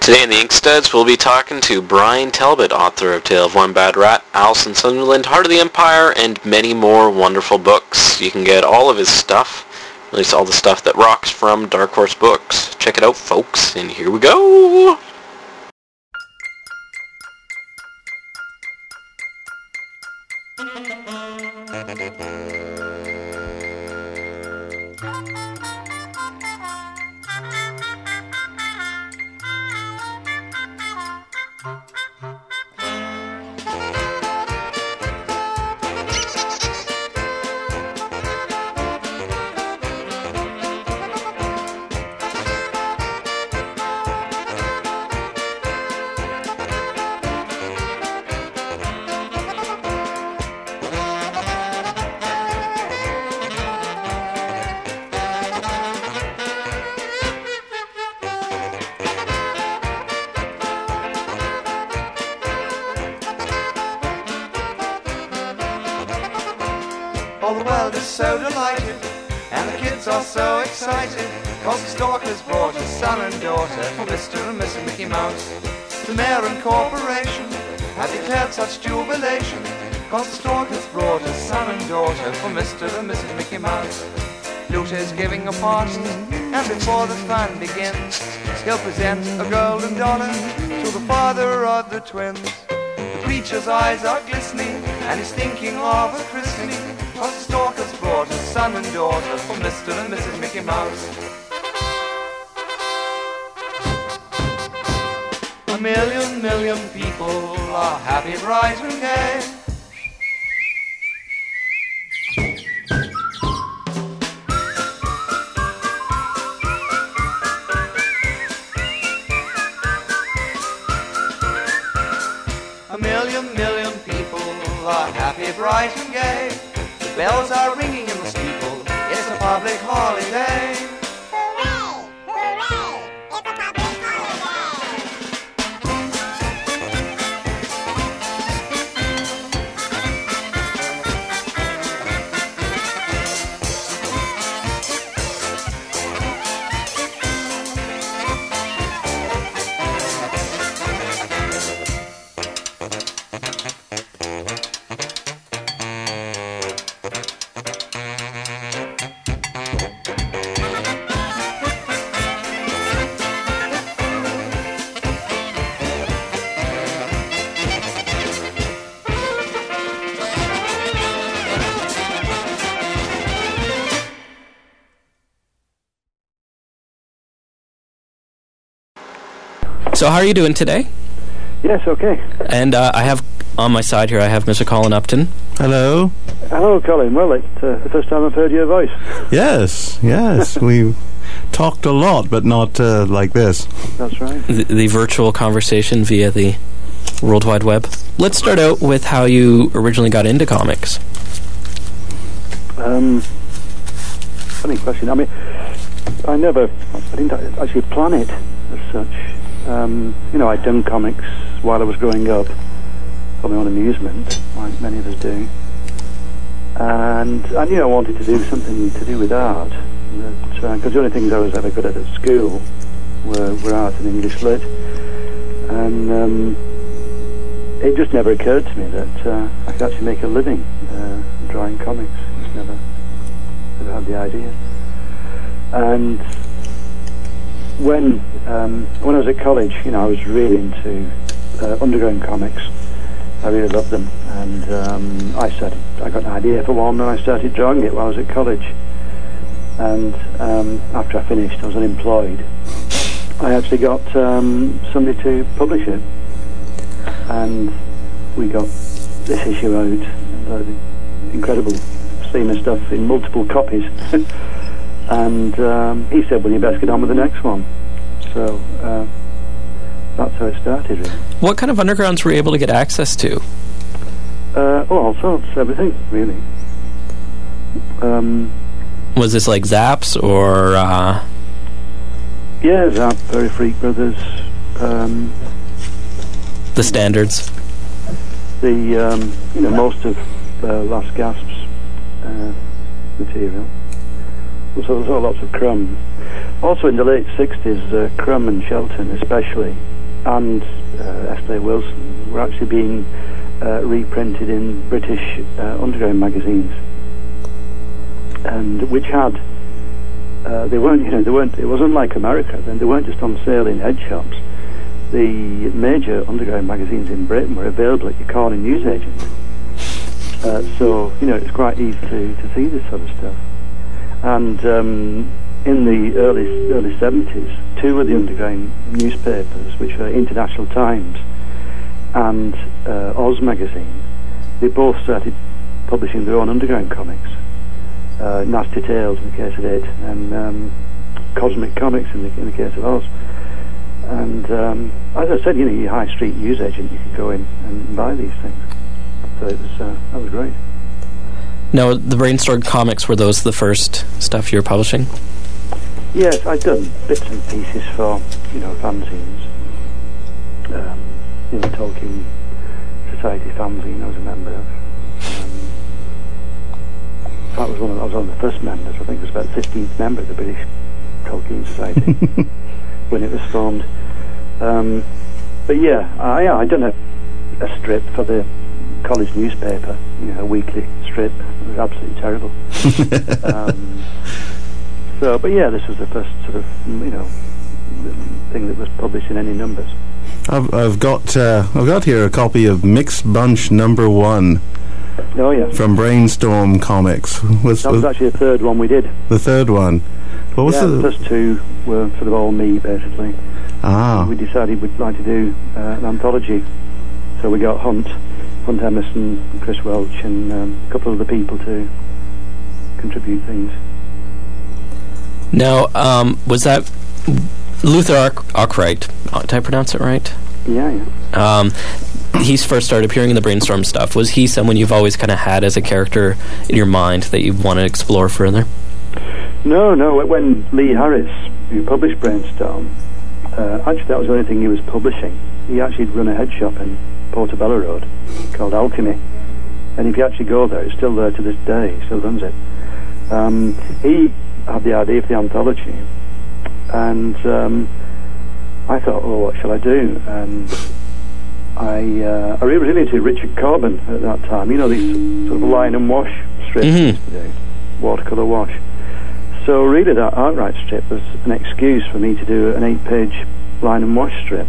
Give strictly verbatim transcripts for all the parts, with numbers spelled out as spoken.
Today in the Inkstuds, we'll be talking to Brian Talbot, author of Tale of One Bad Rat, Alice in Sunderland, Heart of the Empire, and many more wonderful books. You can get all of his stuff, at least all the stuff that rocks, from Dark Horse Books. Check it out, folks, and here we go! All the world is so delighted, and the kids are so excited, cause the stalkers brought a son and daughter for Mister and Missus Mickey Mouse. The mayor and corporation have declared such jubilation, cause the stalkers brought a son and daughter for Mister and Missus Mickey Mouse. Luther is giving a party, and before the fun begins, he'll present a golden dollar to the father of the twins. The preacher's eyes are glistening, and he's thinking of a christening, cause the stalkers brought a son and daughter for Mister and Missus Mickey Mouse. A million, million people are happy, bright and gay. A million, million people are happy, bright and gay. The bells are ringing in the steeple, it's a public holiday. Hooray! Hooray! It's a public holiday! So how are you doing today? Yes, okay. And uh, I have, on my side here, I have Mister Colin Upton. Hello. Hello, Colin. Well, it's uh, the first time I've heard your voice. Yes, yes. We talked a lot, but not uh, like this. That's right. The, the virtual conversation via the World Wide Web. Let's start out with how you originally got into comics. Um, funny question. I mean, I never, I didn't actually plan it as such. Um, you know, I'd done comics while I was growing up for my own amusement, like many of us do. And I knew I wanted to do something to do with art, because uh, the only things I was ever good at at school were, were art and English lit. And um, it just never occurred to me that uh, I could actually make a living uh, drawing comics. Just never, never had the idea. And when um, when I was at college, you know, I was really into uh, underground comics. I really loved them, and um, I started. I got an idea for one, and I started drawing it while I was at college. And um, after I finished, I was unemployed. I actually got um, somebody to publish it, and we got this issue out. Uh, incredible, seeing the stuff in multiple copies. And um, he said, well, you best get on with the next one. So uh, that's how it started, really. What kind of undergrounds were you able to get access to? Uh, oh, all sorts, everything, really. Um, Was this like Zaps or... Uh... Yeah, Zap, Very Freak Brothers. Um, the standards? The, um, you know, most of uh, Last Gasp's uh, material. So there's all lots of Crumb. Also in the late sixties, uh, Crumb and Shelton especially and uh, S P Wilson were actually being uh, reprinted in British uh, underground magazines, and which had uh, they weren't, you know, they weren't. It wasn't like America. Then they weren't just on sale in head shops. The major underground magazines in Britain were available at your corner newsagent. Uh, so you know, it's quite easy to, to see this sort of stuff. And um, in the early early seventies, two of the underground newspapers, which were International Times and uh, Oz magazine, they both started publishing their own underground comics. Uh, Nasty Tales in the case of it, and um, Cosmic Comics in the in the case of Oz. And um, as I said, you know, your high street newsagent, you could go in and buy these things. So it was uh, that was great. Now, the Brainstorm comics, were those the first stuff you were publishing? Yes, I'd done bits and pieces for, you know, fanzines. Um, you know, Tolkien Society fanzine I was a member of. Um, that was one of, I was one of the first members. I think it was about the fifteenth member of the British Tolkien Society when it was formed. Um, but yeah, I, I'd done a, a strip for the college newspaper, you know, a weekly strip. It was absolutely terrible. um, so, but yeah, this was the first sort of, you know, thing that was published in any numbers. I've, I've got uh, I've got here a copy of Mixed Bunch Number One. Oh yeah, from Brainstorm Comics. Was, that was, was actually the third one we did. The third one. What was yeah, the, the first two were sort of all me, basically. Ah. We decided we'd like to do uh, an anthology, so we got Hunt, Hunt Emerson, Chris Welch, and um, a couple of other people to contribute things. Now, um, was that Luther Ark- Arkwright? Did I pronounce it right? Yeah, yeah. Um, he first started appearing in the Brainstorm stuff. Was he someone you've always kind of had as a character in your mind that you want to explore further? No, no. When Lee Harris, who published Brainstorm, uh, actually that was the only thing he was publishing. He actually run a head shop in Portobello Road called Alchemy, and if you actually go there, it's still there to this day. He still runs it. Um, he had the idea for the anthology, and um, I thought, oh, what shall I do? And I uh, I really was into Richard Corbin at that time. You know, these sort of line and wash strips, mm-hmm. watercolour wash. So really that Arkwright strip was an excuse for me to do an eight-page line and wash strip.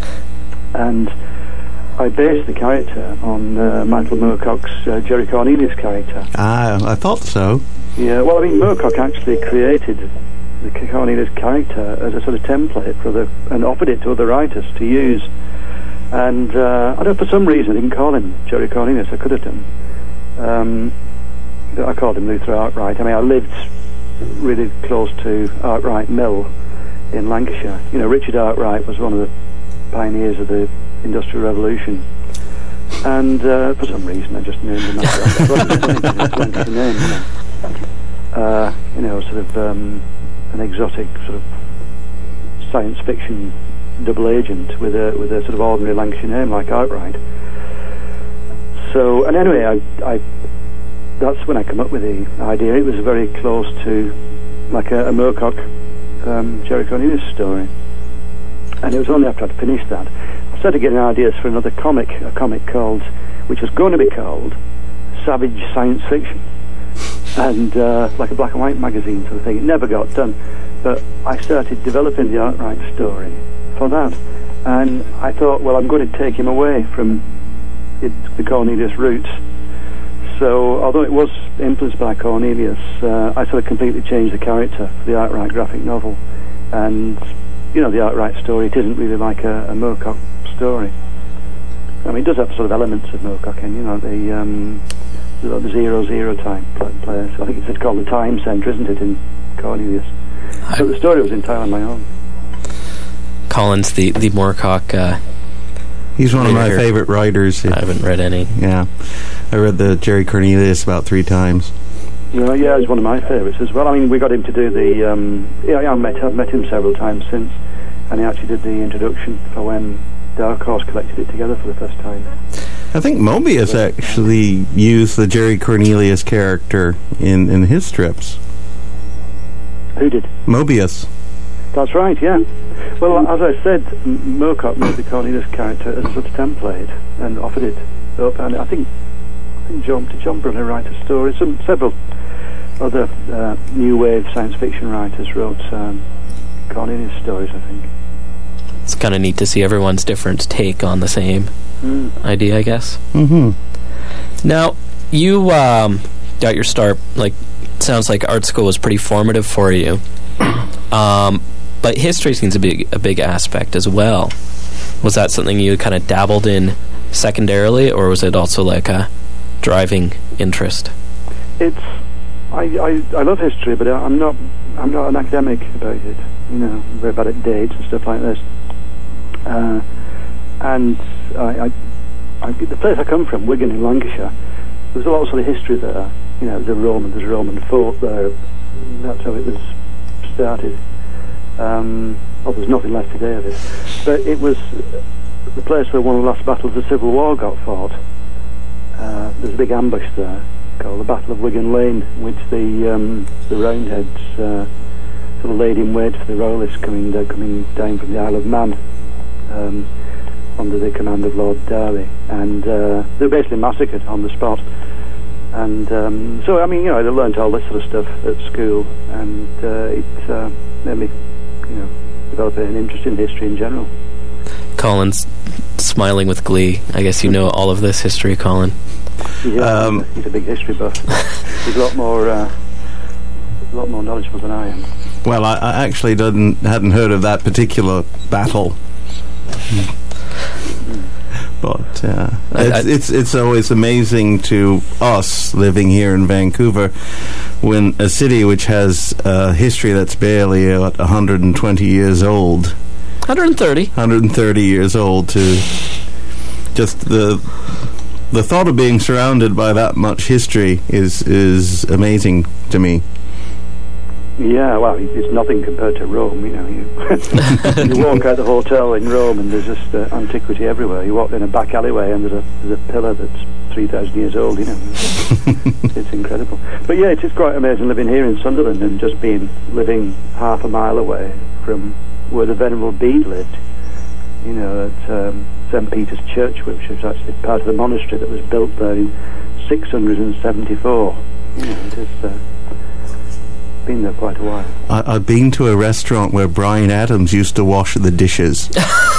And I based the character on uh, Michael Moorcock's uh, Jerry Cornelius character. Ah, I thought so. Yeah, well, I mean, Moorcock actually created the Cornelius character as a sort of template for the, and offered it to other writers to use. And uh, I don't know, for some reason I didn't call him Jerry Cornelius. I could have done. Um, I called him Luther Arkwright. I mean, I lived really close to Arkwright Mill in Lancashire. You know, Richard Arkwright was one of the pioneers of the Industrial Revolution, and uh, for some reason I just named him after Lancashire name. You know, uh, you know, sort of um, an exotic sort of science fiction double agent with a with a sort of ordinary Lancashire name like Arkwright. So, and anyway, I, I that's when I come up with the idea. It was very close to like a, a Moorcock um, Jerry Cornelius story, and it was only after I'd finished that I started getting ideas for another comic, a comic called, which was going to be called Savage Science Fiction, and uh, like a black and white magazine sort of thing. It never got done, but I started developing the Arkwright story for that, and I thought, well, I'm going to take him away from it, the Cornelius roots. So, although it was influenced by Cornelius, uh, I sort of completely changed the character for the Arkwright graphic novel. And, you know, the Arkwright story, it isn't really like a, a Moorcock story. I mean, it does have sort of elements of Moorcock in, you know, the um, the, the zero zero type place. I think it's called the Time Centre, isn't it, in Cornelius? But the story was entirely my own. Collins, the, the Moorcock... Uh He's one of my favourite writers. I haven't read any. Yeah. I read the Jerry Cornelius about three times. Yeah, yeah, he's one of my favourites as well. I mean, we got him to do the... Um, yeah, yeah, I've met, I've met him several times since, and he actually did the introduction for when Dark Horse collected it together for the first time. I think Mobius actually used the Jerry Cornelius character in, in his strips. Who did? Mobius. That's right, yeah. Well, as I said, M- Moorcock made the Cornelius character as a sort of template and offered it up. And I think, I think John, did John Brunner write a story? Some several other uh, new wave science fiction writers wrote um, Cornelius stories, I think. It's kind of neat to see everyone's different take on the same Mm. idea, I guess. Mm-hmm. Now, you um, got your start, like, it sounds like art school was pretty formative for you. Um, but history seems to be a big aspect as well. Was that something you kind of dabbled in secondarily, or was it also like a driving interest? It's I, I, I love history, but I'm not I'm not an academic about it. You know, I'm very bad at dates and stuff like this. Uh, and I, I, I, the place I come from, Wigan in Lancashire, there's a lot of sort of history there. You know, there's a Roman, there's a Roman fort there. That's how it was started. Um, well, there's nothing left today of it. But it was the place where one of the last battles of the Civil War got fought. Uh, there's a big ambush there called the Battle of Wigan Lane, which the um, the Roundheads uh, sort of laid in wait for the Royalists coming uh, coming down from the Isle of Man um, under the command of Lord Derby, and uh, they were basically massacred on the spot. And um, so, I mean, you know, I learned all this sort of stuff at school, and uh, it uh, made me, you know, develop an interest in history in general. Colin's smiling with glee. I guess you know all of this history, Colin. Yeah, Um, he's a big history buff. He's a lot more, uh, a lot more knowledgeable than I am. Well, I, I actually didn't hadn't heard of that particular battle. But uh, I- it's, I- it's it's always amazing to us living here in Vancouver when a city which has a history that's barely uh, one hundred twenty years old, one hundred thirty. one hundred thirty years old, to just the the thought of being surrounded by that much history is is amazing to me. Yeah, well, it's nothing compared to Rome, you know. You, you walk out the hotel in Rome and there's just uh, antiquity everywhere. You walk in a back alleyway and there's a, there's a pillar that's three thousand years old, you know. It's incredible. But yeah, it is quite amazing living here in Sunderland and just being, living half a mile away from where the Venerable Bede lived, you know, at um, Saint Peter's Church, which was actually part of the monastery that was built there in six hundred seventy-four. You know, it is... Uh, been there quite a while. I, I've been to a restaurant where Bryan Adams used to wash the dishes.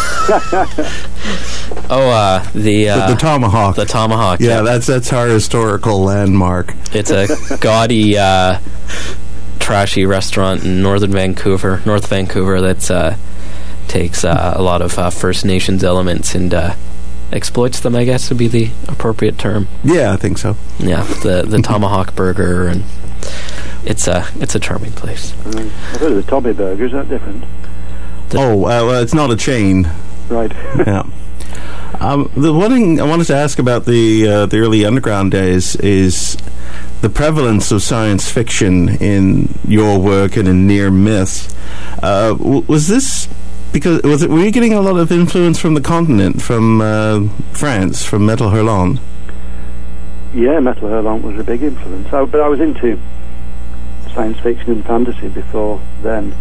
Oh, uh, the, uh, the, the Tomahawk. the Tomahawk. Yeah, that's that's our historical landmark. It's a gaudy, uh, trashy restaurant in northern Vancouver, North Vancouver, that uh, takes uh, a lot of uh, First Nations elements and uh, exploits them, I guess would be the appropriate term. Yeah, I think so. Yeah, the the Tomahawk burger, and it's a it's a charming place. I mean, I've heard of the Tommy Burger. Is that different? The- oh, uh, well, it's not a chain. Right. Yeah. Um, the one thing I wanted to ask about the uh, the early underground days is the prevalence of science fiction in your work and in near myth. Uh, w- was this because was it? Were you getting a lot of influence from the continent, from uh, France, from Metal Hurlant? Yeah, Metal Hurlant was a big influence. I, but I was into science fiction and fantasy before then.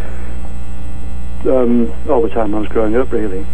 Um, all the time I was growing up, really.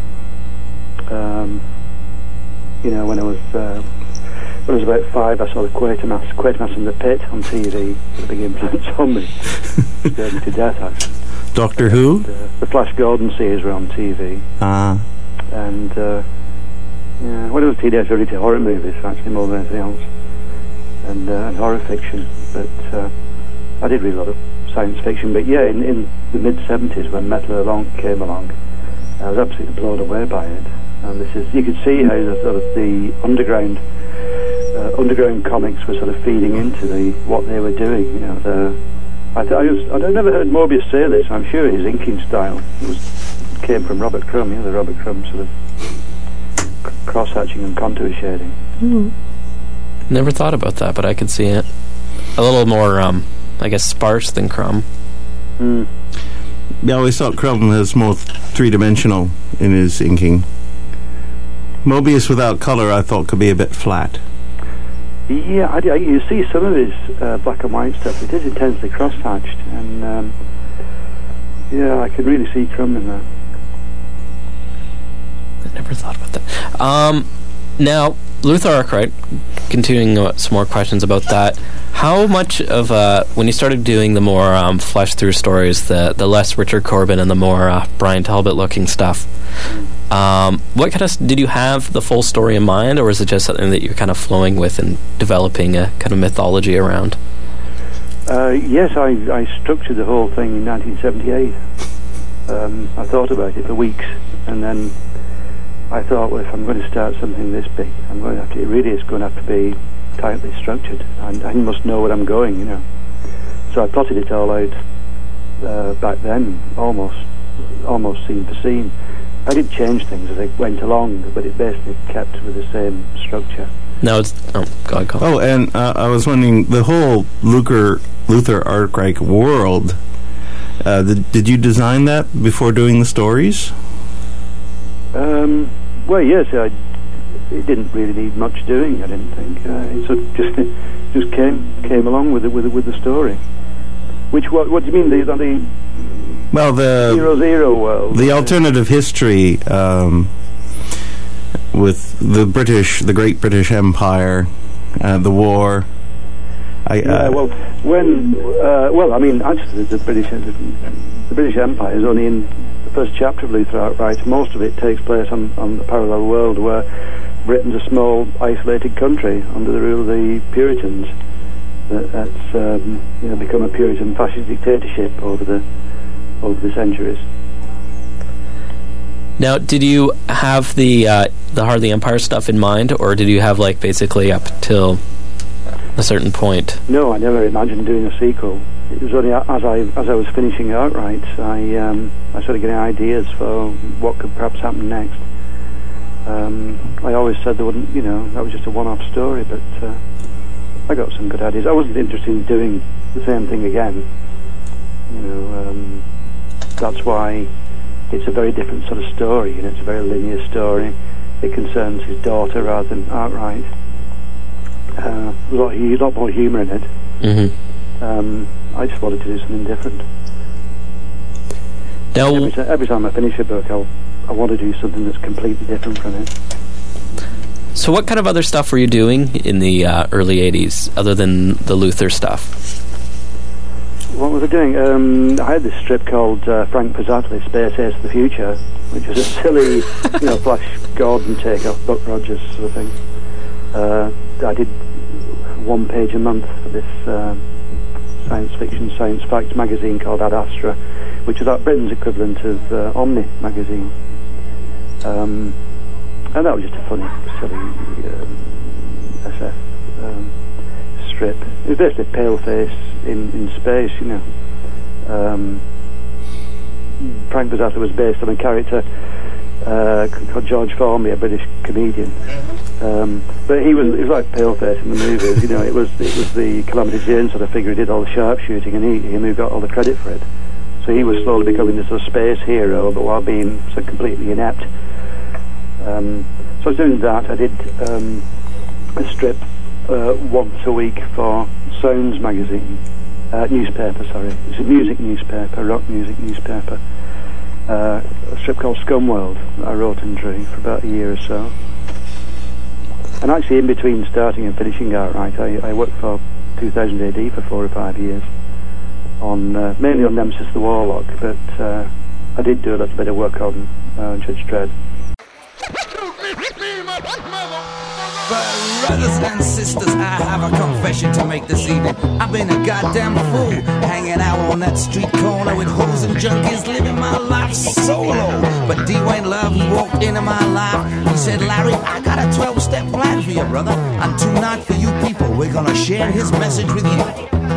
Um, you know, when I was uh, when I was about five, I saw the Quatermass, Quatermass in the Pit on T V. It was a big influence on me. It scared me to death, actually. Doctor Who? And, uh, the Flash Gordon series were on T V. Ah. And uh, yeah, when I was a teenager, I read horror movies, actually, more than anything else. And, uh, and horror fiction. But uh, I did read a lot of science fiction. But yeah, in, in the mid seventies, when Metal Hurlant came along, I was absolutely blown away by it. And this is, you could see how the sort of the underground uh, underground comics were sort of feeding into the what they were doing. You know, the I, th- I, was, I'd never heard Mobius say this. I'm sure his inking style was came from Robert Crumb. You know, the Robert Crumb sort of c- cross hatching and contour shading. Mm. Never thought about that, but I could see it. A little more, um, I guess, sparse than Crumb. Mm. Yeah, I always thought Crumb was more three-dimensional in his inking. Mobius without colour, I thought, could be a bit flat. Yeah, I, I, you see some of his uh, black and white stuff. It is intensely cross-hatched, and um, Yeah, I could really see Crumb in that. I never thought about that. Um, now, Luther Arkwright, continuing uh, some more questions about that. How much of, uh, when you started doing the more um, flesh-through stories, the, the less Richard Corbin and the more uh, Brian Talbot-looking stuff, um, what kind of, did you have the full story in mind, or was it just something that you're kind of flowing with and developing a kind of mythology around? Uh, yes, I, I structured the whole thing in nineteen seventy-eight. Um, I thought about it for weeks, and then I thought, well, if I'm going to start something this big, I'm going to have to, it really is going to have to be tightly structured, and I must know where I'm going, you know. So I plotted it all out uh, back then, almost, almost scene for scene. I did change things as I went along, but it basically kept with the same structure. No, it's oh God, God. Oh, and uh, I was wondering, the whole Luther Luther Arkwright world. Uh, did, did you design that before doing the stories? Um, well, yes, I, it didn't really need much doing. I didn't think uh, it sort of just just came came along with it with the, with the story. Which what what do you mean the the well the zero zero world? The alternative history um, with the British, the Great British Empire, uh, the war. I, uh, yeah, well, when uh, well, I mean, actually, the British the, the British Empire is only in the first chapter of Luther Arkwright. Most of it takes place on, on the parallel world where Britain's a small, isolated country under the rule of the Puritans. That, that's um, you know become a Puritan fascist dictatorship over the over the centuries. Now, did you have the uh, the Heart of the Empire stuff in mind, or did you have like basically up till a certain point? No, I never imagined doing a sequel. It was only as I as I was finishing Outright, I um, I started getting ideas for what could perhaps happen next. Um, I always said there wouldn't, you know, that was just a one-off story, but uh, I got some good ideas. I wasn't interested in doing the same thing again. You know, um, that's why it's a very different sort of story. You know, it's a very linear story. It concerns his daughter rather than Outright. Uh, a lot, a lot more humour in it. Mm-hmm. Um, I just wanted to do something different. Now, every, t- every time I finish a book, I'll, I want to do something that's completely different from it. So what kind of other stuff were you doing in the uh, early eighties, other than the Luther stuff? What was I doing? Um, I had this strip called uh, Frank Pizzatli, Space Ace of the Future, which was a silly, you know, Flash Gordon take-off Buck Rogers sort of thing. Uh, I did one page a month for this uh, science fiction, science fact magazine called Ad Astra, which was like Britain's equivalent of uh, Omni magazine. Um, and that was just a funny, silly um, S F um, strip. It was basically Paleface in, in space, you know. Um, Frank Pizzatli was based on a character uh, called George Formby, a British comedian. Um, but he was, it was like Paleface in the movies, you know. It was it was the Calamity Jane sort of figure who did all the sharpshooting, and he him who got all the credit for it. So he was slowly becoming this sort of space hero, but while being so completely inept. Um, so I was doing that. I did um, a strip uh, once a week for Sounds magazine, uh, newspaper. Sorry, it's a music newspaper, rock music newspaper. Uh, a strip called Scumworld that I wrote and drew for about a year or so. And actually, in between starting and finishing Outright, I, I worked for two thousand A D for four or five years, on uh, mainly on Nemesis the Warlock, but uh, I did do a little bit of work on uh, Judge Dredd. Brothers and sisters, I have a confession to make this evening. I've been a goddamn fool, hanging out on that street corner with hoes and junkies, living my life solo. But D-Wayne Love, he walked into my life. He said, Larry, I got a twelve-step plan for you, brother. And tonight for you people, we're gonna share his message with you.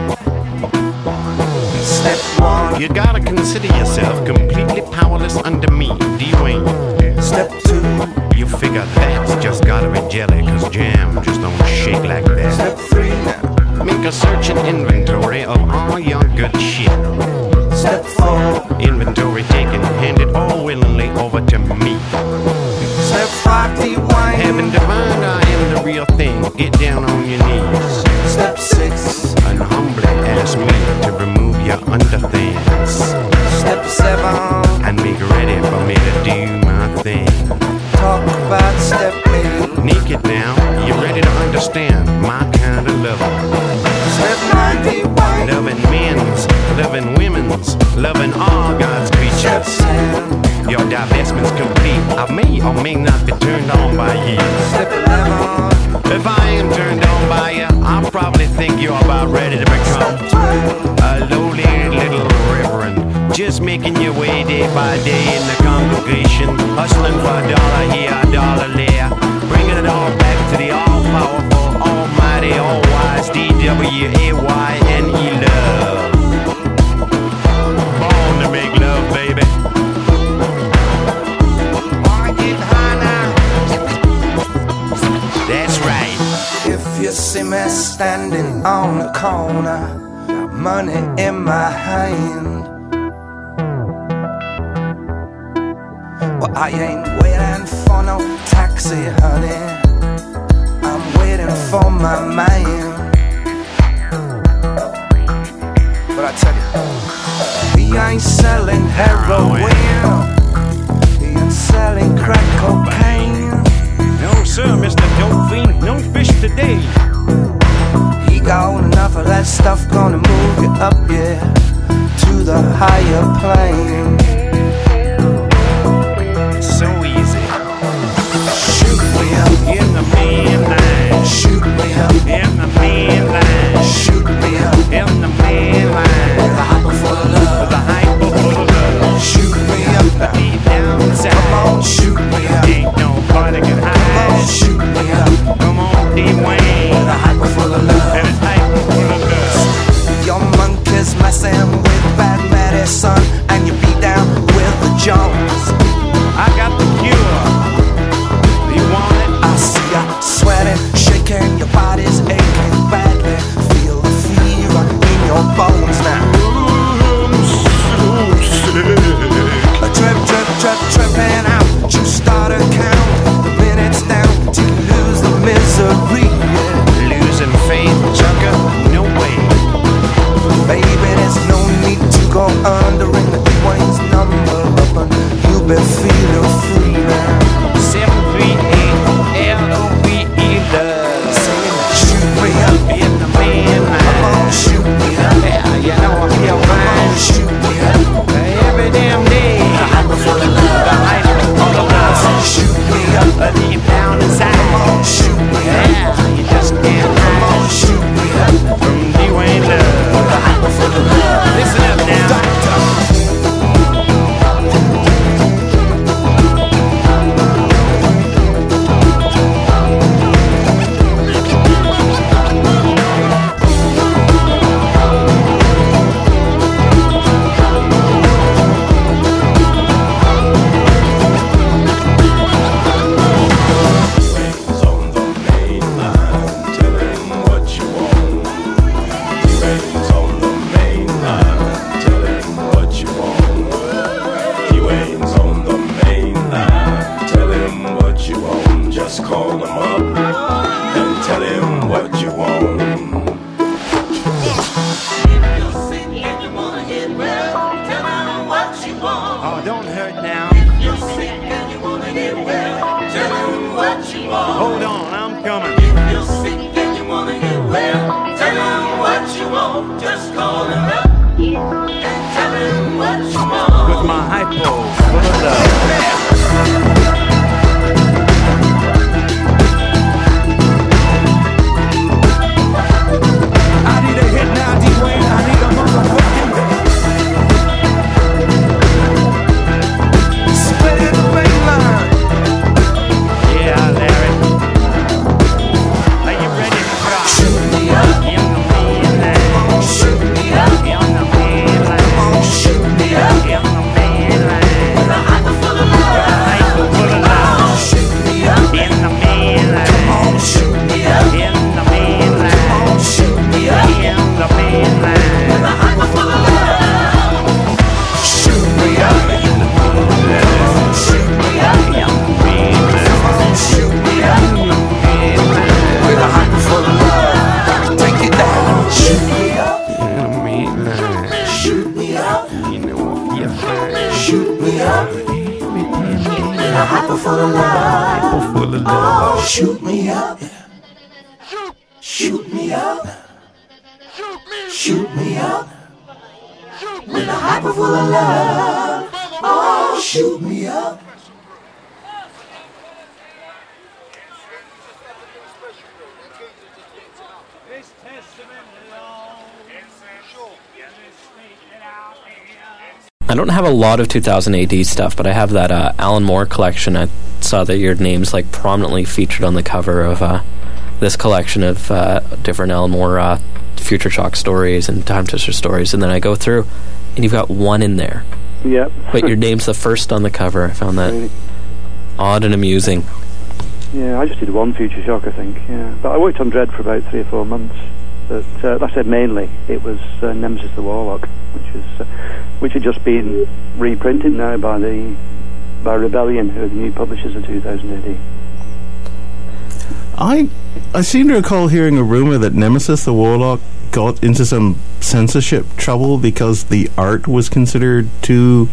Step one. You gotta consider yourself completely powerless under me, D-Wayne. Step two. You figure that's just gotta be jelly, cause jam just don't shake like that. Step three now. Make a search and inventory of all your good shit. Step four. Inventory taken, hand it all willingly over to me. Step five, D-Wayne. Having divine, I am the real thing. Get down on your knees. Step six. And humbly ask me to remove your underthings. Step seven. kind of lover. Loving men's, loving women's, loving all God's creatures. Your divestment's complete. I may or may not be turned on by you. If I am turned on by you, I'll probably think you're about ready to become a lowly little reverend, just making your way day by day in the congregation, hustling for a dollar here, a dollar there, bringing it all back to the all-powerful, almighty, all-wise D W A Y N E love. Born to make love, baby. That's right. If you see me standing on the corner, money in my hand, well, I ain't waiting for no taxi, honey. I'm waiting for my man. But I tell you, he ain't selling heroin, he ain't selling crack cocaine. No, sir, Mister Dope Fiend, no fish today. He got enough of that stuff, gonna move you up, yeah, to the higher plane. So easy. Shoot me up In the main line. shoot me up, In the main line. shoot me up, In the main line. with a hyper full of love. The hyper full of love. Shoot me up, Deep down inside. come on, shoot me up, Ain't nobody can come on, hide. shoot me up, Come on, D-Wayne. with a hyper full of And love. it's hyper full of love. Your monkey's messing with bad medicine, and you be down with the Jones. I got the cure. You want it? I see ya sweating, shaking, your body's aching badly. Feel the fear in your bones now. A trip, trip, trip, tripping out. You start a count, the minutes down till you lose the misery. Yeah. Losing faith, Chugga? No way. Baby, there's no need to go under in the Dwayne's number up, and you'll be feeling free now. seven three eight L O V E love. Saying, shoot me up, In the main come on, line. shoot me up, Yeah, you know I feel come on, fine. shoot me up. Every damn day. The hyper full of love. The hyper full of love. Shoot me up, Deep down inside. come on, shoot me up, Yeah, you just can't come on, hide shoot me up. from D-Wayne love. The hyper full of love. Listen up now. Oh, don't hurt now. Hold on, I'm coming. With my hypo full of love. I need a hit now, D-Wayne. I need a motherfucking split in the main line. Yeah, Larry. Are you ready to rock? Shoot me up, In the main line. shoot me up, In the main line. oh, shoot me up. In the main line. The hyper full of love. Hyper full of love. Shoot me up, In the main line. oh, shoot me up, In the main oh, line. shoot me up. In the main line. The hyper full of love. Shoot me up, shoot me up, In the main line. oh, shoot me up. With a hyper full of love. Take it down. Shoot me up, In the main line. shoot me up, You know, you're fine. shoot me up. With a hyper full of love. Full of love. Oh, shoot me up. Shoot me up. Shoot me up. With a hyper full of love. Oh, shoot me up. I don't have a lot of two thousand A D stuff, but I have that uh, Alan Moore collection. I saw that your name's like prominently featured on the cover of uh, this collection of uh, different Alan Moore uh, Future Shock stories and Time Twister stories, and then I go through, and you've got one in there. Yeah. But your name's the first on the cover. I found that Really? odd and amusing. Yeah, I just did one Future Shock, I think. Yeah, but I worked on Dread for about three or four months. But uh, like I said, mainly it was uh, Nemesis the Warlock, which is uh, which had just been reprinted now by the by Rebellion, who are the new publishers of two thousand A D. I I seem to recall hearing a rumor that Nemesis the Warlock got into some censorship trouble because the art was considered too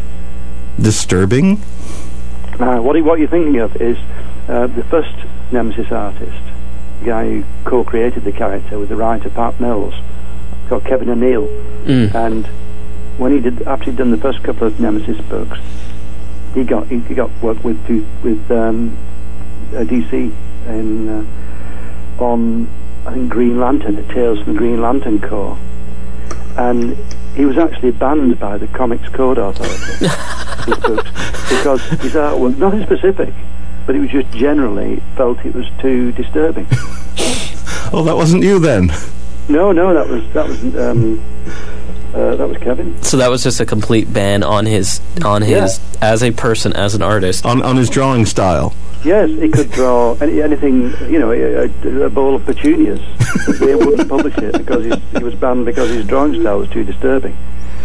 disturbing. Uh, what, what you're thinking of is uh, the first Nemesis artist, the guy who co-created the character with the writer Pat Mills, called Kevin O'Neill. Mm. And when he did, after he'd done the first couple of Nemesis books, he got he, he got work with with um, uh, D C in uh, on I think Green Lantern, the Tales from the Green Lantern Corps, and he was actually banned by the Comics Code Authority his books, because his art was nothing specific, but it was just generally felt it was too disturbing. Oh, that wasn't you then? No, no, that was that was um, uh, that was Kevin. So that was just a complete ban on his on his Yeah. as a person, as an artist. On on his drawing style. Yes, he could draw any, anything, you know, a, a bowl of petunias. They wouldn't publish it because he's, he was banned because his drawing style was too disturbing.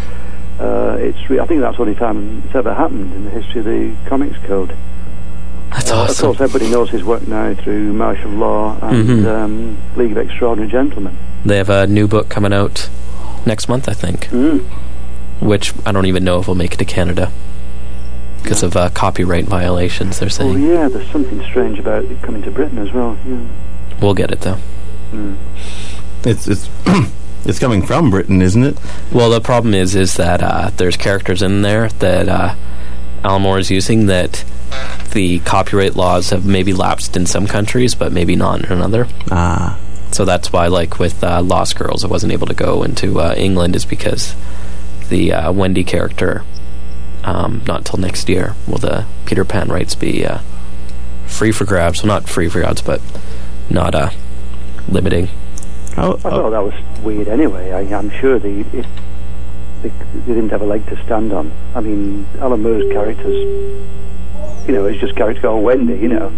Uh, it's re- I think that's the only time it's ever happened in the history of the Comics Code. That's Uh, awesome. Of course, everybody knows his work now through Martial Law and Mhm. um, League of Extraordinary Gentlemen. They have a new book coming out next month, I think, Mm. which I don't even know if will make it to Canada because of uh, copyright violations, they're Oh saying. yeah, there's something strange about it coming to Britain as well. Yeah. We'll get it, though. Mm. It's it's it's coming from Britain, isn't it? Well, the problem is is that uh, there's characters in there that uh, Alan Moore is using that the copyright laws have maybe lapsed in some countries, but maybe not in another. Ah. So that's why, like with uh, Lost Girls, I wasn't able to go into uh, England, is because the uh, Wendy character, um, not until next year will the Peter Pan rights be uh, free for grabs. Well, not free for grabs, but not uh, limiting. Oh, I oh, thought that was weird anyway. I, I'm sure they, if they, they didn't have a leg to stand on. I mean, Alan Moore's characters, you know, it's just character called Wendy, you know.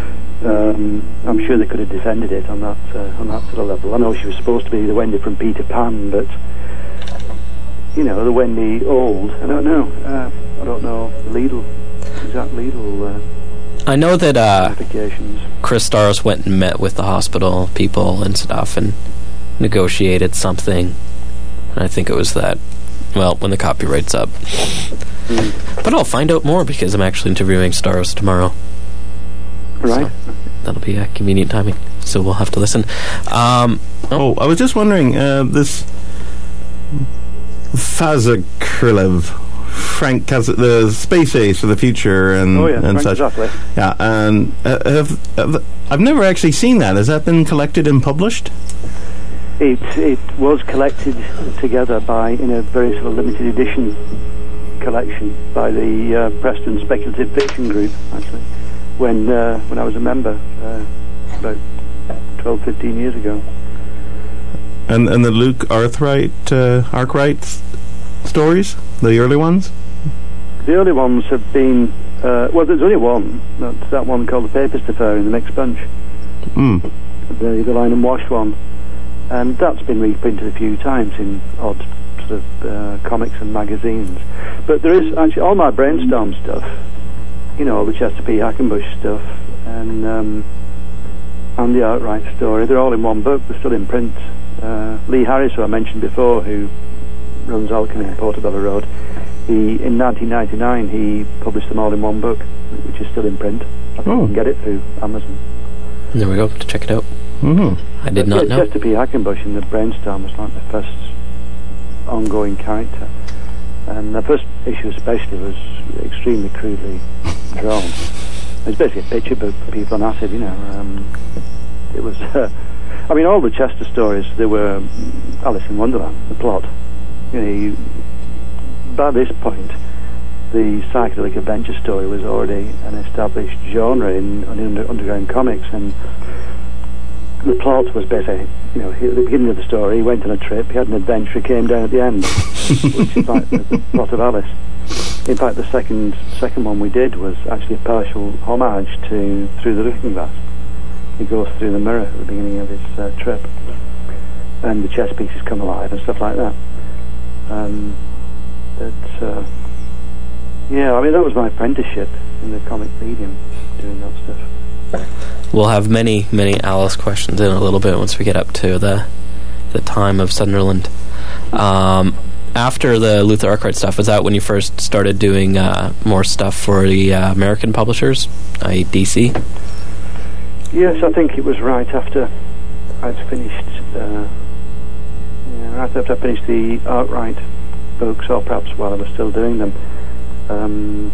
Um, I'm sure they could have defended it on that uh, on that sort of level. I know she was supposed to be the Wendy from Peter Pan, but you know, the Wendy old. I don't know. Uh, I don't know legal exact legal uh, I know that uh, implications. Chris Starros went and met with the hospital people and stuff and negotiated something. And I think it was that, well, when the copyright's up. Mm. But I'll find out more because I'm actually interviewing Starros tomorrow. Right. So that'll be a convenient timing. So we'll have to listen. Um, oh, I was just wondering, uh, this Fazakrilev, Frank Kaz- the space ace for the future and, Oh yeah, and Frank such. Zappa. Yeah, and uh, have, have, I've never actually seen that. Has that been collected and published? It it was collected together by in a very sort of limited edition collection by the uh, Preston Speculative Fiction Group, actually, when uh, when I was a member uh, about twelve, fifteen years ago. And and the Luke Arkwright, uh, Arkwright s- stories, the early ones? The early ones have been uh, well. There's only one. That's that one called The Papist Affair in the Mixed Bunch, Mm. the the Line and Wash one, and that's been reprinted a few times in odd sort of uh, comics and magazines. But there is actually all my Brainstorm stuff, you know, all the Chester P. Hackenbush stuff, and um, and the Outright story. They're all in one book. They're still in print. Uh, Lee Harris, who I mentioned before, who runs Alchemy in Portobello Road, he in nineteen ninety-nine he published them all in one book, which is still in print. I think Oh. you can get it through Amazon. there we go, to check it out. Mm-hmm. I did But not yeah, know. Chester P. Hackenbush in the Brainstorm was like the first ongoing character. And the first issue especially was extremely crudely drawn. It's basically a picture book for people on acid, you know. Um, it was, uh, I mean, all the Chester stories, they were um, Alice in Wonderland, the plot. You know, you, by this point, the psychedelic adventure story was already an established genre in, in under, underground comics, and the plot was basically, you know, he, at the beginning of the story, he went on a trip, he had an adventure, he came down at the end, which is like the, the plot of Alice. In fact, the second second one we did was actually a partial homage to Through the Looking Glass. He goes through the mirror at the beginning of his uh, trip, and the chess pieces come alive and stuff like that. Um, but, uh, yeah, I mean, that was my apprenticeship in the comic medium, doing that stuff. We'll have many, many Alice questions in a little bit once we get up to the the time of Sunderland. Um, after the Luther Arkwright stuff, was that when you first started doing uh, more stuff for the uh, American publishers, that is. D C? Yes, I think it was right after I'd finished, uh, yeah, right after I finished the Arkwright books, or perhaps while I was still doing them. Um,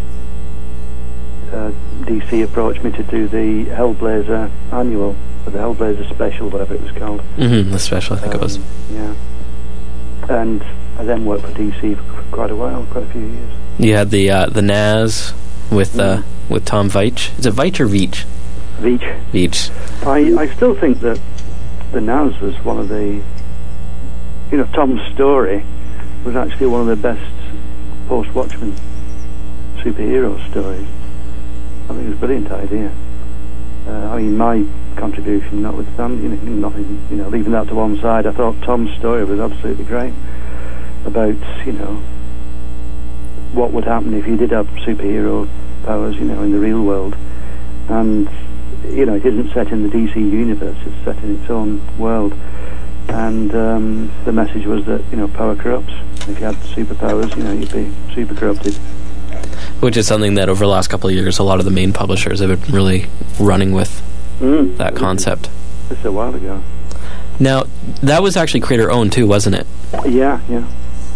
uh, D C approached me to do the Hellblazer annual, or the Hellblazer special, whatever it was called. Mm-hmm, the special, I think um, it was. Yeah. And I then worked for D C for quite a while, quite a few years. You had the uh, the N A S with uh, Mm. with Tom Veitch. Is it Veitch or Veitch? Veitch. Veitch. I, I still think that the N A S was one of the, you know, Tom's story was actually one of the best post-Watchmen superhero stories. I think it was a brilliant idea. Uh, I mean, my contribution, notwithstanding, you know, nothing, you know, leaving that to one side, I thought Tom's story was absolutely great about, you know, what would happen if you did have superhero powers, you know, in the real world. And, you know, it isn't set in the D C universe, it's set in its own world. And um, the message was that, you know, power corrupts. If you had superpowers, you know, you'd be super corrupted. Which is something that over the last couple of years, a lot of the main publishers have been really running with Mm. that concept. This is a while ago. Now, that was actually creator-owned too, wasn't it? Yeah, yeah.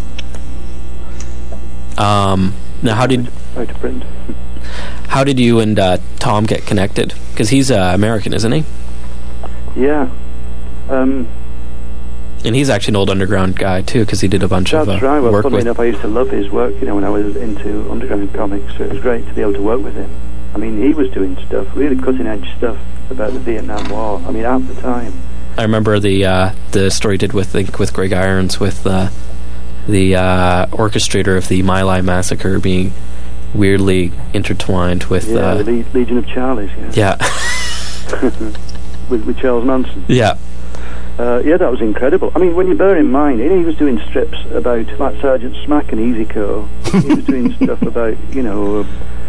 Um, now, how did Out of print. how did you and uh, Tom get connected? Because he's uh, American, isn't he? Yeah. Um, And he's actually an old underground guy too, because he did a bunch that's of uh, right. Well, work funnily with. enough, I used to love his work, you know, when I was into underground comics, so it was great to be able to work with him. I mean, he was doing stuff, really cutting-edge stuff about the Vietnam War. I mean, at the time. I remember the uh, the story he did with think with Greg Irons with uh, the uh, orchestrator of the My Lai massacre being weirdly intertwined with Yeah, uh, the Le- Legion of Charlies, yeah. yeah with, with Charles Manson. yeah Uh, yeah, that was incredible. I mean, when you bear in mind, you know, he was doing strips about, like Sergeant Smack and Easy Co. He was doing stuff about, you know,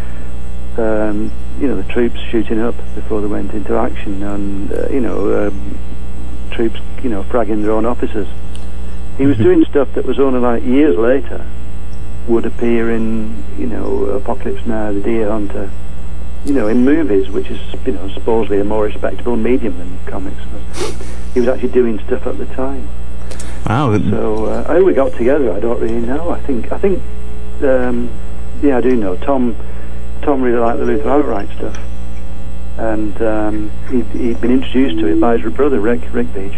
um, you know, the troops shooting up before they went into action, and uh, you know, um, troops, you know, fragging their own officers. He was doing stuff that was only like years later would appear in, you know, Apocalypse Now, The Deer Hunter, you know, in movies, which is, you know, supposedly a more respectable medium than comics. He was actually doing stuff at the time. Wow. So uh, how we got together, I don't really know. I think, I think, um, yeah, I do know. Tom, Tom really liked the Luther Arkwright stuff, and um, he'd, he'd been introduced to it by his brother Rick, Rick Beach,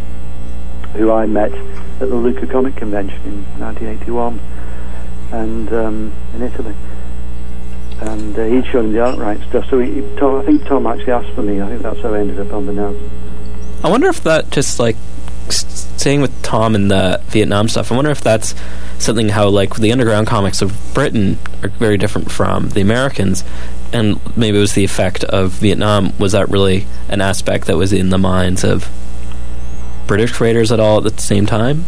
who I met at the Lucca Comic Convention in nineteen eighty-one, and um, in Italy. And uh, he'd shown him the Arkwright stuff. So he, Tom, I think Tom actually asked for me. I think that's how I ended up on the N A S. I wonder if that just like s- staying with Tom and the Vietnam stuff. I wonder if that's something how like the underground comics of Britain are very different from the Americans, and maybe it was the effect of Vietnam. Was that really an aspect that was in the minds of British creators at all at the same time?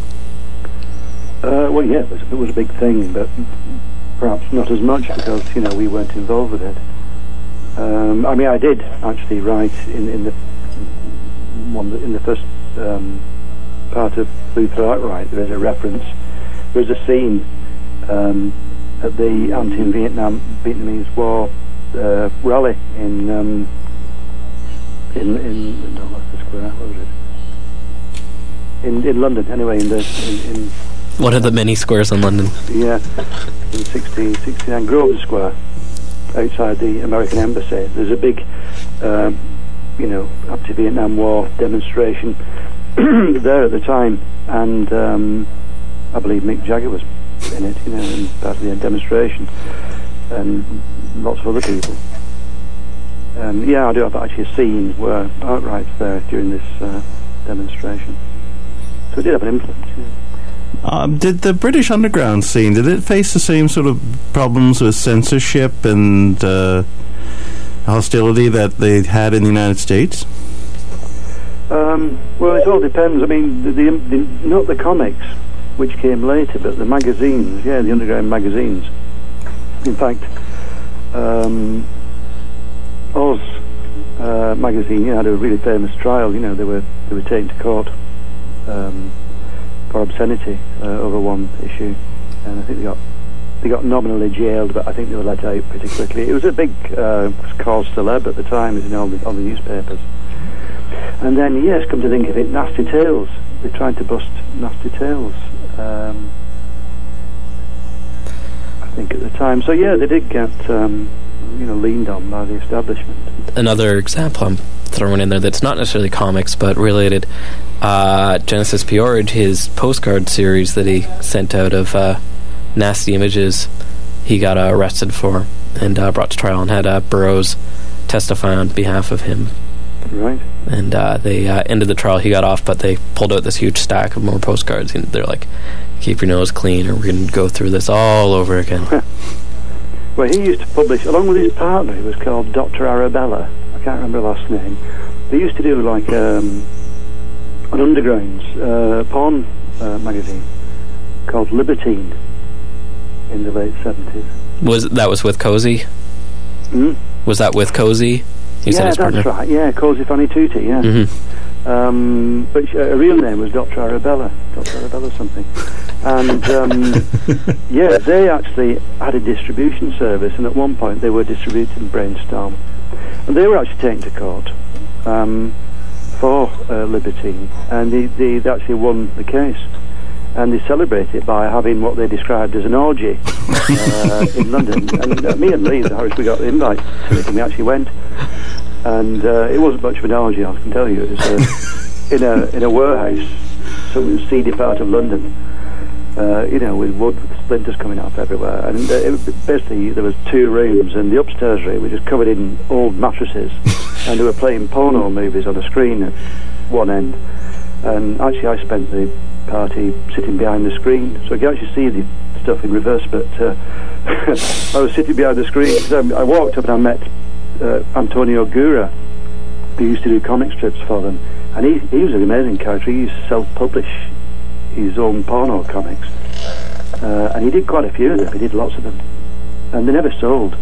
Uh, well, yeah, it was, it was a big thing, but perhaps not as much because, you know, we weren't involved with it. Um, I mean, I did actually write in, in the one in the first um, part of Luther Arkwright. There is a reference. There is a scene um, at the anti-Vietnam Vietnamese War uh, rally in um, in in no, that's the square. What was it? In in London, anyway. In the in, in One of the many squares in London. yeah, in sixty, sixty-nine Grosvenor Square, outside the American Embassy. There's a big, um, you know, anti-Vietnam War demonstration there at the time, and um, I believe Mick Jagger was in it, you know, in part of the demonstration, and lots of other people. Um, yeah, I do have actually a scene where Arkwright's there during this uh, demonstration. So it did have an influence, yeah. Um, did the British underground scene, did it face the same sort of problems with censorship and uh, hostility that they had in the United States? Um, well, it all depends. I mean, the, the, the, not the comics, which came later, but the magazines, yeah, the underground magazines. In fact, um, Oz uh, magazine, you know, had a really famous trial. You know, they were they were taken to court um, for obscenity uh, over one issue, and I think they got they got nominally jailed, but I think they were let out pretty quickly. It was a big uh, cause celeb at the time, as in all the, all the newspapers. And then, yes, come to think of it, Nasty Tales. They tried to bust Nasty Tales, um, I think, at the time. So yeah, they did get um, you know leaned on by the establishment. Another example I'm throwing in there that's not necessarily comics but related. Uh, Genesis P-Orridge, his postcard series that he sent out of uh, nasty images, he got uh, arrested for and uh, brought to trial and had uh, Burroughs testify on behalf of him. Right. And uh, they uh, ended the trial. He got off, but they pulled out this huge stack of more postcards. And they're like, keep your nose clean or we're going to go through this all over again. Well, he used to publish, along with his partner, he was called Doctor Arabella. I can't remember her last name. They used to do like um, an underground uh, porn uh, magazine called Libertine in the late seventies. Was that was with Cozy? Hmm? Was that with Cozy? You said yeah, his partner? that's right. Yeah, Cozy Fanny Tutti, yeah. Mm-hmm. Um, but uh, her real name was Doctor Arabella. Doctor Arabella something. And, um, yeah, they actually had a distribution service, and at one point they were distributing Brainstorm. And they were actually taken to court um, for uh, Libertine, and they, they, they actually won the case. And they celebrated it by having what they described as an orgy uh, in London. And uh, me and Lee, the Horace, we got the invite to it, and we actually went. And uh, it wasn't much of an orgy, I can tell you. It was uh, in a in a warehouse, some seedy part of London. Uh, you know, with wood, with splinters coming up everywhere. And uh, it, basically, there was two rooms, and the upstairs room was just covered in old mattresses, and they were playing porno movies on a screen at one end. And actually, I spent the party sitting behind the screen, so I could actually see the stuff in reverse. But uh, I was sitting behind the screen. So I walked up and I met uh, Antonio Gura, who used to do comic strips for them, and he, he was an amazing character. He used to self-publish his own porno comics, uh, and he did quite a few of them. He did lots of them, and they never sold.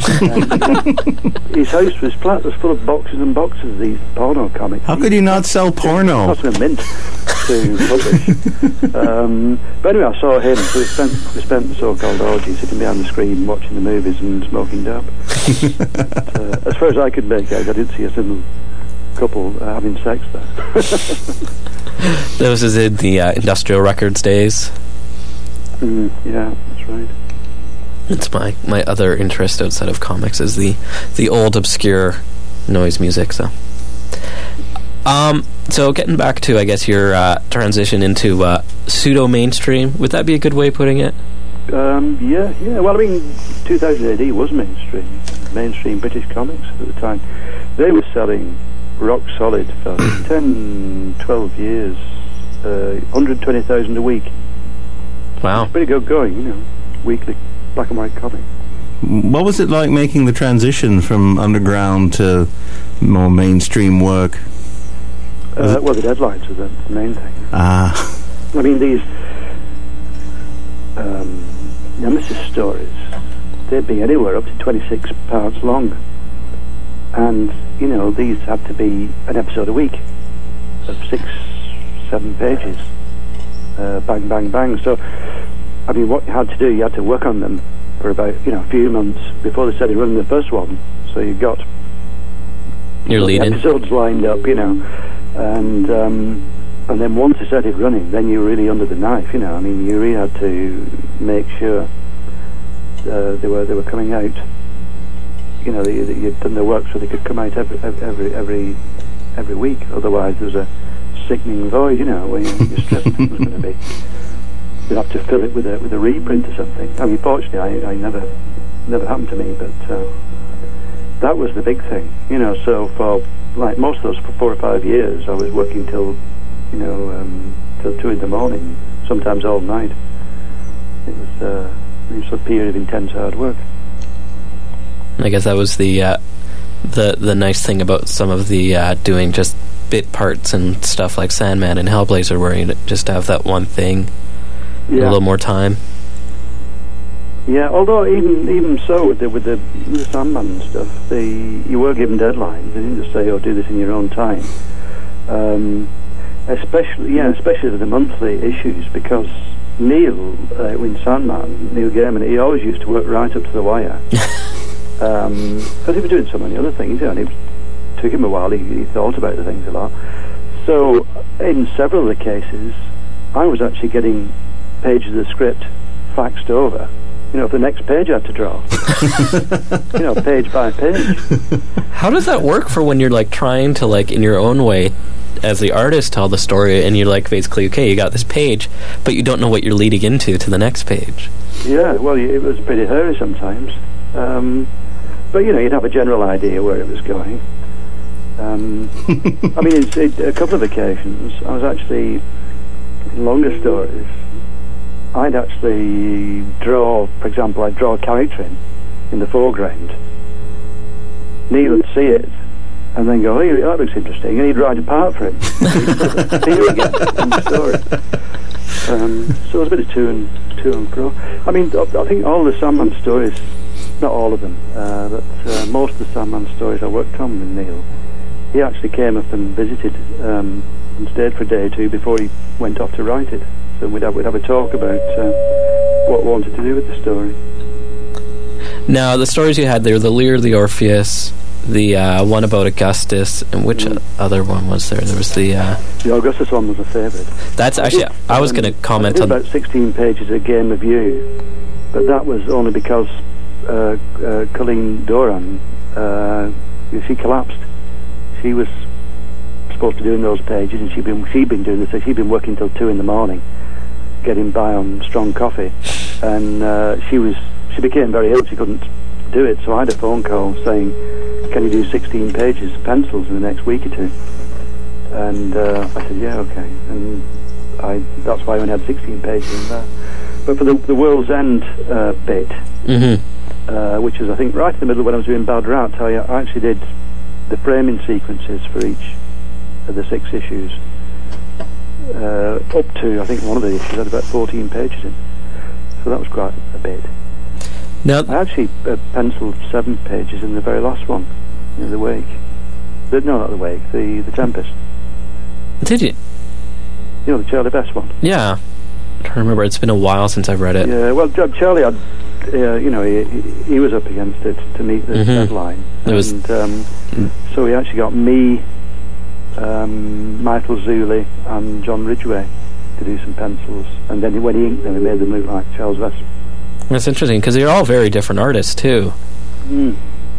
His house was flat, was full of boxes and boxes of these porno comics. How could you not sell porno? It cost him a mint to publish. um, but anyway, I saw him, so we spent, we spent the so-called orgy sitting behind the screen watching the movies and smoking dope. But, uh, as far as I could make out, I didn't see a single couple uh, having sex there. Those is in the uh, Industrial Records days. Mm, yeah, that's right. It's my, my other interest outside of comics is the the old obscure noise music. So, um, so getting back to I guess your uh, transition into uh, pseudo mainstream, would that be a good way of putting it? Um, yeah, yeah. Well, I mean, two thousand A D was mainstream, mainstream British comics at the time. They were selling rock solid for ten, twelve years, uh, one hundred twenty thousand a week. Wow, it's pretty good going, you know, weekly black and white comic. What was it like making the transition from underground to more mainstream work? Uh, well, the deadlines are the, the main thing. Ah. I mean, these um, Nemesis stories, they'd be anywhere up to twenty-six parts long. And, you know, these had to be an episode a week of six, seven pages. Uh, bang, bang, bang. So, I mean, what you had to do, you had to work on them for about, you know, a few months before they started running the first one. So you got You're the leading. episodes lined up, you know, and um, and then once they started running, then you were really under the knife, you know. I mean, you really had to make sure uh, they were they were coming out. You know, that you'd done the work so they could come out every every every every week. Otherwise, there was a sickening void, you know, where you, you're stressed it was going to be. You'd have to fill it with a with a reprint or something. I mean, fortunately, I, I never never happened to me, but uh, that was the big thing, you know. So for like most of those for four or five years, I was working till you know um, till two in the morning, sometimes all night. It was uh, it was a period of intense hard work. I guess that was the uh, the the nice thing about some of the uh, doing just bit parts and stuff like Sandman and Hellblazer, where you just have that one thing, Yeah. a little more time. Yeah, although even even so with the with the, with the Sandman and stuff, they you were given deadlines. They didn't just say, "Oh, do this in your own time." Um, especially, yeah, especially with the monthly issues, because Neil uh, in Sandman, Neil Gaiman, he always used to work right up to the wire. Because um, he was doing so many other things, you know, and it took him a while. He, he thought about the things a lot. So, in several of the cases, I was actually getting pages of the script faxed over. You know, the next page I had to draw. You know, page by page. How does that work for when you're like trying to, like, in your own way, as the artist, tell the story, and you're like basically, okay, you got this page, but you don't know what you're leading into to the next page? Yeah, well, it was pretty hairy sometimes. Um, but, you know, you'd have a general idea where it was going. Um, I mean, it's, it, a couple of occasions, I was actually, in longer stories, I'd actually draw, for example, I'd draw a character in, in the foreground. Neil would see it, and then go, hey, that looks interesting, and he'd write a part for him. Here again, in the story. Um, so it was a bit of to and, to and fro. I mean, I think all the Sandman stories, not all of them, uh, but uh, most of the Sandman stories I worked on with Neil, he actually came up and visited um, and stayed for a day or two before he went off to write it. So we'd have, we'd have a talk about uh, what we wanted to do with the story. Now, the stories you had there, the Lear, the Orpheus, the uh, one about Augustus, and which mm. other one was there? There was the... Uh, the Augustus one was a favourite. That's actually... I, I was um, going to comment I did on... about sixteen pages of Game of You, but that was only because uh, uh, Colleen Doran, uh, she collapsed. She was supposed to do in those pages, and she'd been, she'd been doing this, so she'd been working till two in the morning, getting by on strong coffee, and uh, she was she became very ill. She couldn't do it, so I had a phone call saying, can you do sixteen pages pencils in the next week or two? And uh, I said, yeah, okay. And I that's why I only had sixteen pages in there. But for the, the World's End uh, bit, mm-hmm. uh, which is I think right in the middle when I was doing Bad Rat, I, I actually did the framing sequences for each of the six issues. Uh, up to, I think one of the issues had about fourteen pages in. So that was quite a bit. Now, I actually uh, penciled seven pages in the very last one, in The Wake. The, no, not The Wake, the, the Tempest. Did you? You know, the Charlie Best one. Yeah. I'm trying to remember, it's been a while since I've read it. Yeah, well, Charlie had, uh, you know, he, he was up against it to meet the mm-hmm. deadline. It and was um, mm. so he actually got me, um, Michael Zuley and John Ridgway to do some pencils, and then when he inked them, he made them look like Charles Vess. That's interesting, because they're all very different artists, too. Mm.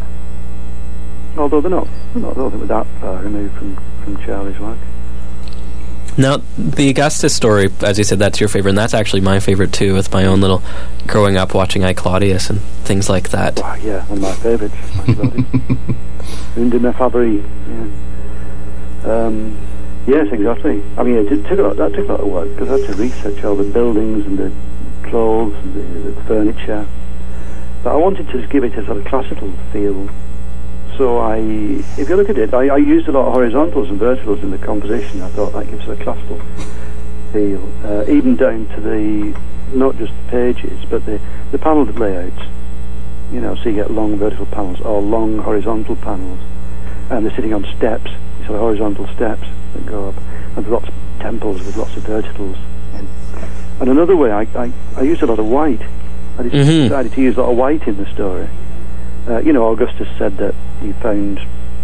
Although they're not, they're not, I don't think we're that far removed from, from Charlie's work. Now, the Augustus story, as you said, that's your favourite, and that's actually my favourite, too, with my own little growing up watching I, Claudius and things like that. Wow, yeah, one of my favourites, I Claudius. Une mes favoris, yeah. Um, yes, exactly. I mean, it did, took a lot, that took a lot of work, because I had to research all the buildings and the clothes and the, the furniture. But I wanted to give it a sort of classical feel. So I, if you look at it, I, I used a lot of horizontals and verticals in the composition. I thought that gives it a classical feel, uh, even down to the, not just the pages, but the, the panel layouts. You know, so you get long vertical panels or long horizontal panels. And they're sitting on steps, sort of horizontal steps that go up. And there's lots of temples with lots of verticals in. And another way, I, I, I used a lot of white. I decided mm-hmm. to use a lot of white in the story. Uh, you know, Augustus said that he found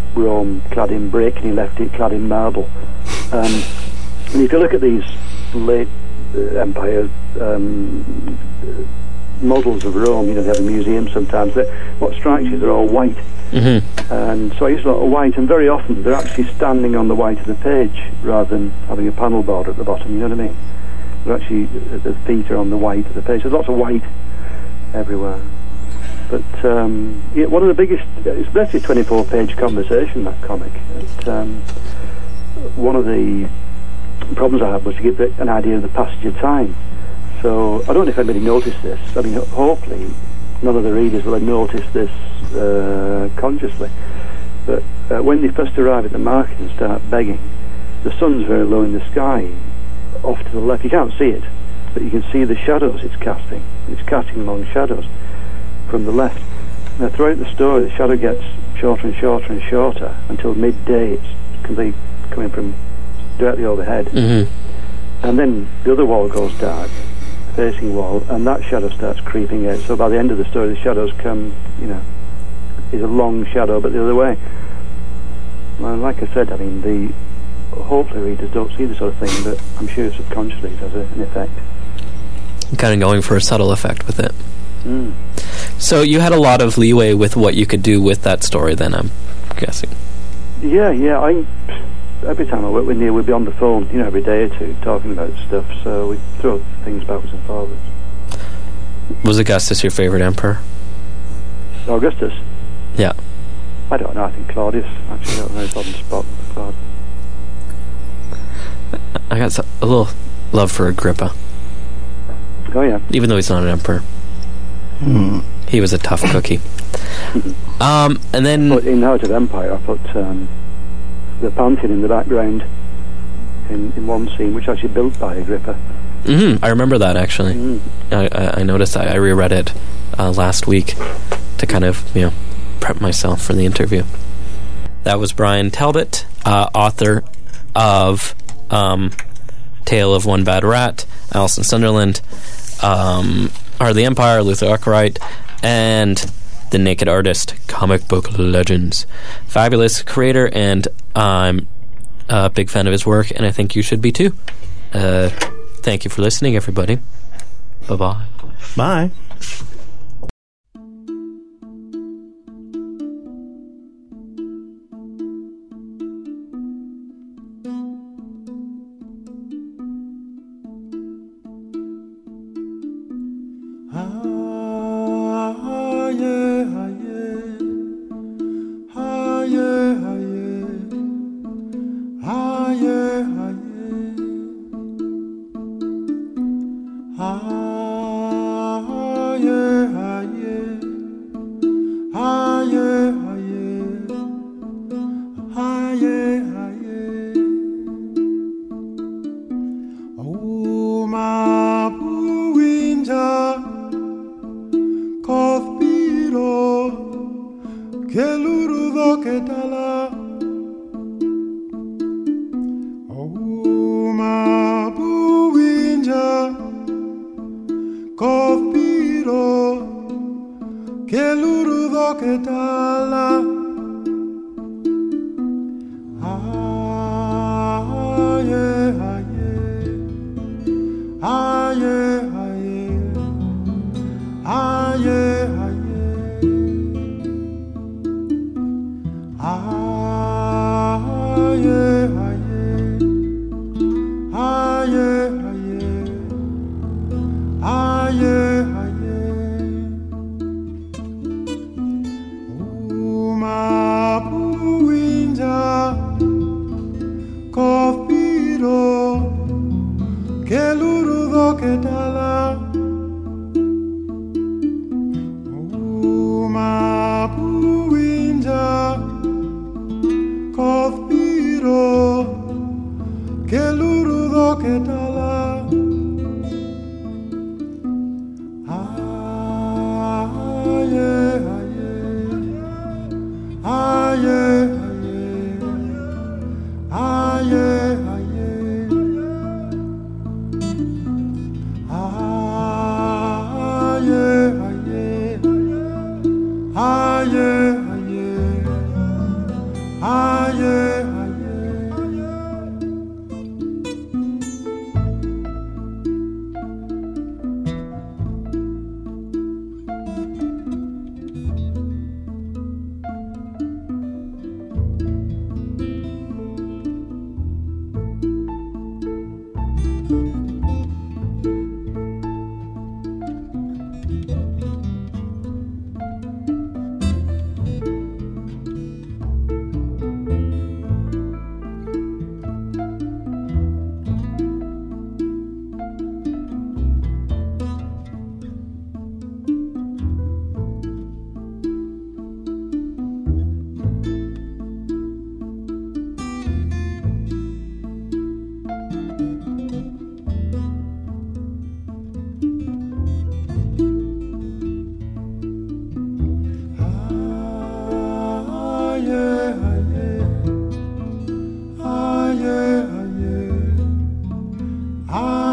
Rome clad in brick, and he left it clad in marble. Um, and if you look at these late uh, Empire um, models of Rome, you know, they have a museum sometimes, that what strikes you, they're all white. Mm-hmm. And so I use a lot of white, and very often they're actually standing on the white of the page rather than having a panel board at the bottom, you know what I mean? They're actually, the feet are on the white of the page. There's lots of white everywhere. But um, yeah, one of the biggest, it's basically a twenty-four page conversation, that comic. It, um, one of the problems I had was to give the, an idea of the passage of time. So I don't know if anybody noticed this. I mean, hopefully none of the readers will have noticed this uh, consciously. But uh, when they first arrive at the market and start begging, the sun's very low in the sky, off to the left. You can't see it, but you can see the shadows it's casting. It's casting long shadows from the left. Now, throughout the story, the shadow gets shorter and shorter and shorter until midday. It's completely coming from directly overhead. Mm-hmm. And then the other wall goes dark, facing wall, and that shadow starts creeping out. So by the end of the story, the shadows come, you know, is a long shadow, but the other way. And like I said, I mean, the hopefully readers don't see this sort of thing, but I'm sure subconsciously it has a, an effect. Kind of going for a subtle effect with it. Mm. So you had a lot of leeway with what you could do with that story then, I'm guessing. Yeah, yeah. I every time I work with Neil, we'd be on the phone, you know, every day or two, talking about stuff, so we'd throw things backwards and forwards. Was Augustus your favourite emperor? Augustus? Yeah. I don't know, I think Claudius. Actually, I don't know, it's on the spot. Claudius. I got a little love for Agrippa. Oh, yeah. Even though he's not an emperor. Hmm. He was a tough cookie. um, and then... But in Heart of Empire, I put um, the Pantheon in the background in, in one scene, which actually built by Agrippa. Mm-hmm, I remember that, actually. Mm. I, I, I noticed that. I reread it uh, last week to kind of, you know, prep myself for the interview. That was Brian Talbot, uh, author of um, Tale of One Bad Rat, Alice in Sunderland, um, Heart of the Empire, Luther Arkwright, and The Naked Artist, Comic Book Legends. Fabulous creator, and I'm a big fan of his work, and I think you should be too. Uh, thank you for listening, everybody. Bye-bye. Bye.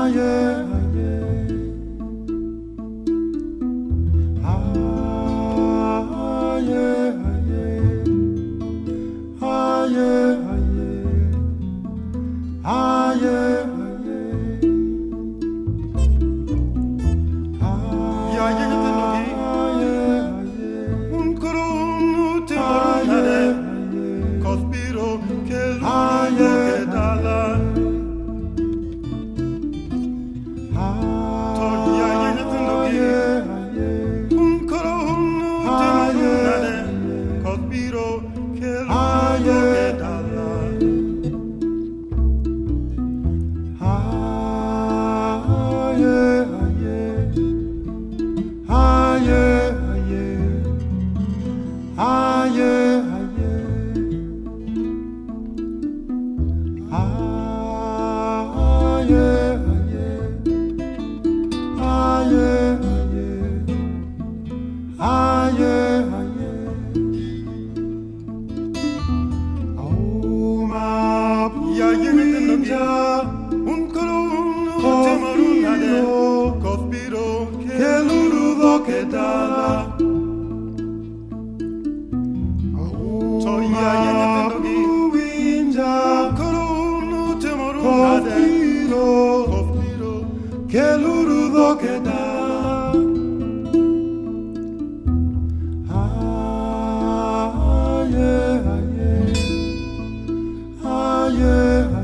Yeah.